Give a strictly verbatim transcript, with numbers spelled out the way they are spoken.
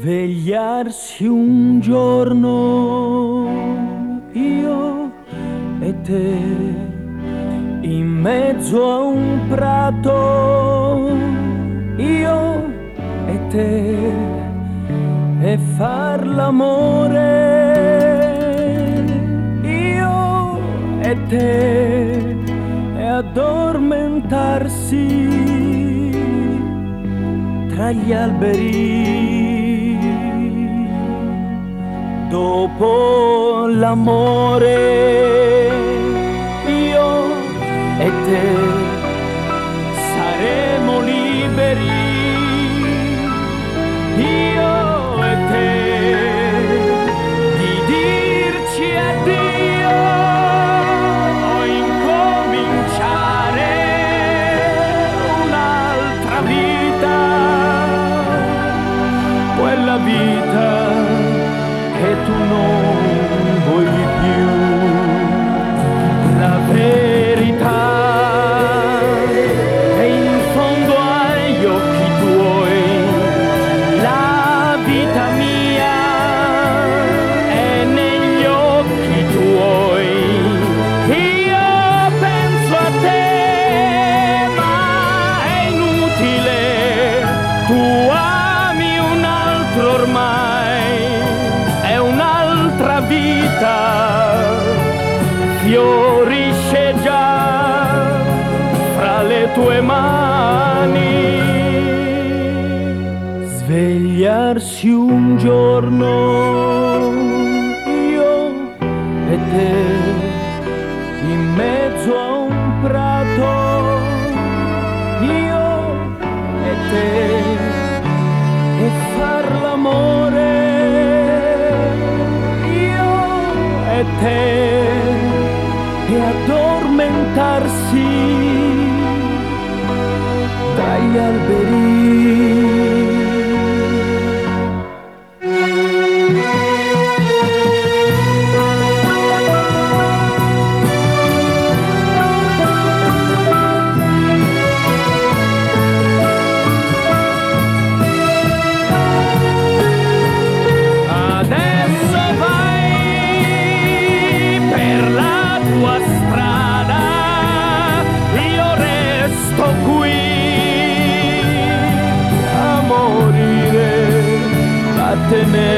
Svegliarsi un giorno io e te in mezzo a un prato, io e te, e far l'amore io e te, e addormentarsi tra gli alberi. Dopo l'amore io e te saremo liberi, io e te, di dirci addio o incominciare un'altra vita, quella vita che tu non vuoi più. La verità è in fondo agli occhi tuoi, la vita mia è negli occhi tuoi. Io penso a te, ma è inutile, tu ami un altro ormai, è un'altra vita, fiorisce già fra le tue mani. Svegliarsi un giorno io e te in mezzo a un prato, io e te, e far l'amore io e te, e addormentarsi dagli alberi. Te ne